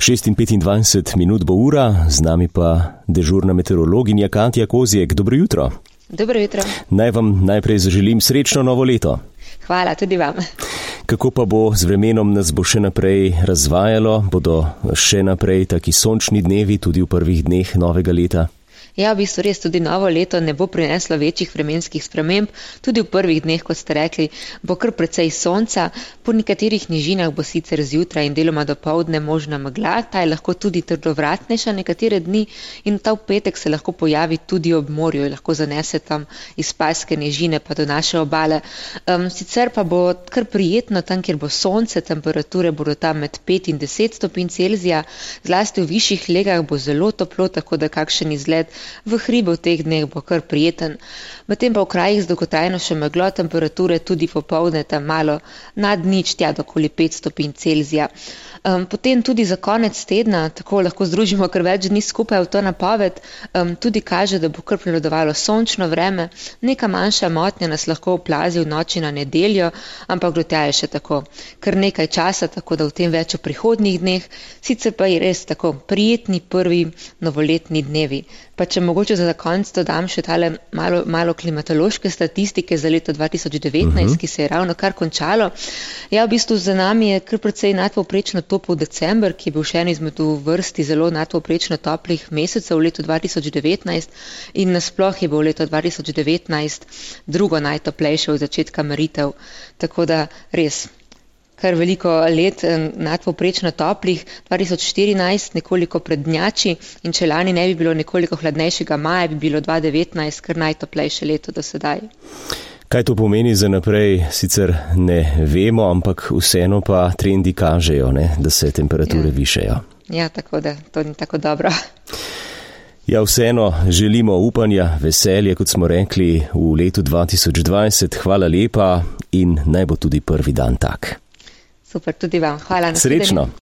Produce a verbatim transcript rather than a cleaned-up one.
šest in petindvajset minut bo ura, z nami pa dežurna meteorologinja Katja Kozjek. Dobro jutro. Dobro jutro. Naj vam najprej zaželim srečno novo leto. Hvala, tudi vam. Kako pa bo z vremenom, nas bo še naprej razvajalo? Bodo še naprej taki sončni dnevi tudi v prvih dneh novega leta? Ja, v bistvu res tudi novo leto ne bo prineslo večjih vremenskih sprememb. Tudi v prvih dneh, kot ste rekli, bo kar precej sonca. Po nekaterih nižinah bo sicer zjutraj in deloma dopoldne možna megla, ta je lahko tudi trdovratnejša nekatere dni in ta v petek se lahko pojavi tudi ob morju, lahko zanese tam iz Spalske nižine pa do naše obale. Um, sicer pa bo kar prijetno tam, kjer bo sonce, temperature bodo tam med pet in deset stopinj Celzija, zlasti v višjih legah bo zelo toplo, tako da kakšen izlet v hribe v teh dneh bo kar prijeten. Medtem pa v krajih z dolgotrajno še meglo temperature tudi popoldne tam malo nad nič, tja do okoli pet stopinj Celzija. Um, potem tudi za konec tedna, tako lahko združimo kar več dni skupaj v to napoved, um, tudi kaže, da bo kar prevladovalo sončno vreme, neka manjša motnja nas lahko oplazi v noči na nedeljo, ampak do tja je še tako kar nekaj časa, tako da v tem več v prihodnjih dneh, sicer pa je res tako prijetni prvi novoletni dnevi. Pa če mogoče za konec dodam še tale malo, malo klimatološke statistike za leto dva tisoč devetnajst, uh-huh. ki se je ravno kar končalo. Ja, v bistvu za nami je kar precej nadpovprečno topel december, ki je bil še en izmed v vrsti zelo nadpovprečno toplih mesecev v letu dva tisoč devetnajst in nasploh je bil leto dva tisoč devetnajst drugo najtoplejše od začetka meritev. Tako da res kar veliko let nadpovprečno toplih, dva tisoč štirinajst nekoliko prednjači in če lani ne bi bilo nekoliko hladnejšega maja, bi bilo dva tisoč devetnajst kar najtoplejše leto do sedaj. Kaj to pomeni za naprej, sicer ne vemo, ampak vseeno pa trendi kažejo, ne, da se temperature ja. višajo. Ja, tako da to ni tako dobro. Ja, vseeno želimo upanja, veselje, kot smo rekli, v letu dva tisoč dvajset. Hvala lepa in naj bo tudi prvi dan tak. Super, tudi vam. Hvala. Srečno.